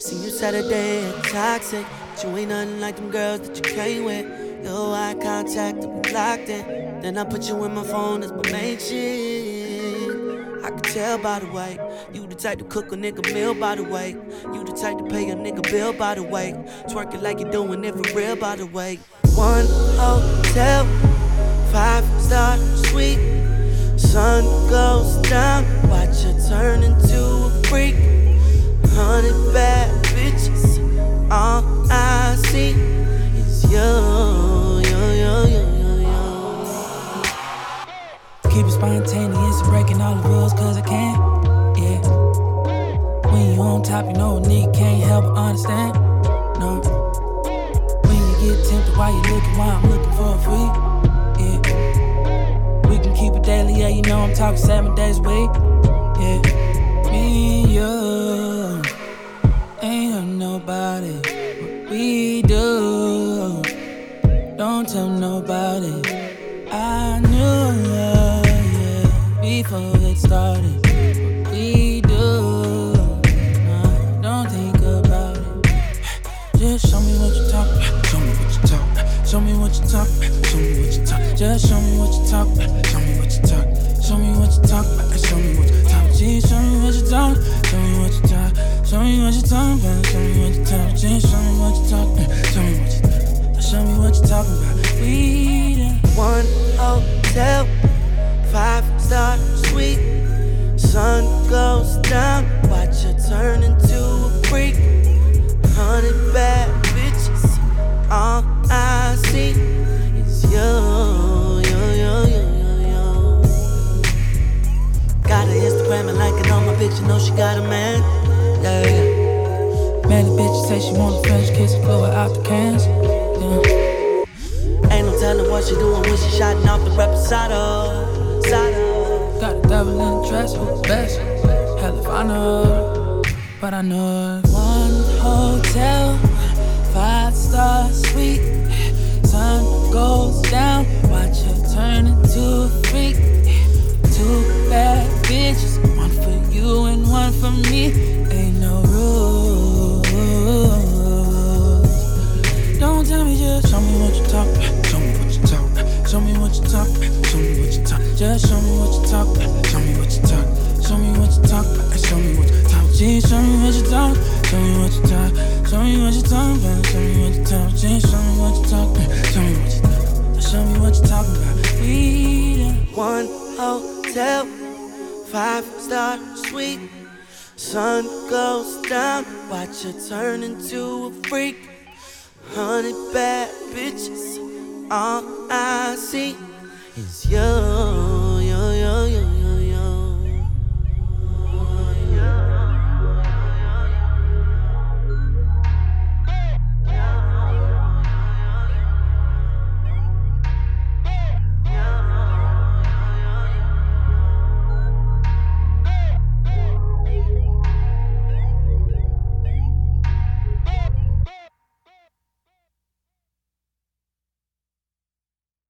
See you Saturday at Toxic, but you ain't nothing like them girls that you came with. Your eye contact, we locked in. Then I put you in my phone as my main shit. I can tell by the way, you the type to cook a nigga meal by the way. You the type to pay a nigga bill by the way. Twerk it like you doing it for real by the way. One hotel, 5-star suite. Sun goes down, watch her turn into a freak. 100 bad bitches, all I see is you. Keep it spontaneous, breaking all the rules cause I can, yeah. When you on top, you know a nigga can't help but understand, no. When you get tempted while you looking, while I'm looking for a free, yeah. We can keep it daily, yeah, you know I'm talking 7 days a week, yeah. Me and you ain't hurt nobody, what we do, don't tell nobody. I knew, yeah, before it started, what we do, nah, don't think about it. Just show me what you talk about, show me what you talk about, show me what you talk about, show me what you talk. Just show me what you talk about, show me what you talk, show me what you talk about, show me what you talk. Just show me what you talk, show me what you talk, show me what you talk about, show me what you talk. Just show me what you talk, show me what you talk, show me what you talking about. We done. One hotel, 5-star suite. Sun goes down, watch her turn into a freak. 100 bad bitches, all I see is you. Got her Instagram and liking on my picture, know she got a man. Yeah. Man, the bitch say she want a French kiss and blow her out the cans. Yeah. Ain't no telling what she doing when she shotting off the reposado. Got a devil in the dress, who's best? Hell if I know, but I know it. One hotel, 5-star suite. Sun goes down, watch her turn into a freak. 2 bad bitches, one for you and one for me. Ain't no rules. Don't tell me, just show me what you talk about. Show me what you talk about. Show me what you talk about. Show me what you talk. Just show me what you talk about. Show me what you talk. Show me what you talk about. Show me what you talk. Just show me what you talk. Show me what you talk. Show me what you talk about. Show me what you talk. Just show me what you talk about. Show me what you talk. Show me what you talking about. We done. One hotel, 5-star suite. Sun goes down, watch her turn into a freak. 100 bad bitches, all I see is you.